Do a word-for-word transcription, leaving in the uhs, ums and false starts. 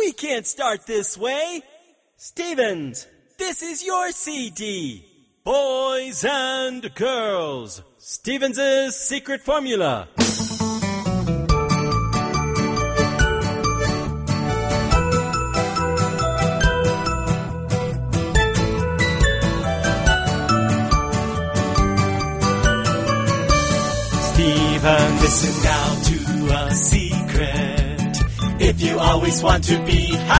We can't start this way. Stevens, this is your C D. Boys and Girls, Stevens' Secret Formula. Steven, listen now to a secret. If you always want to be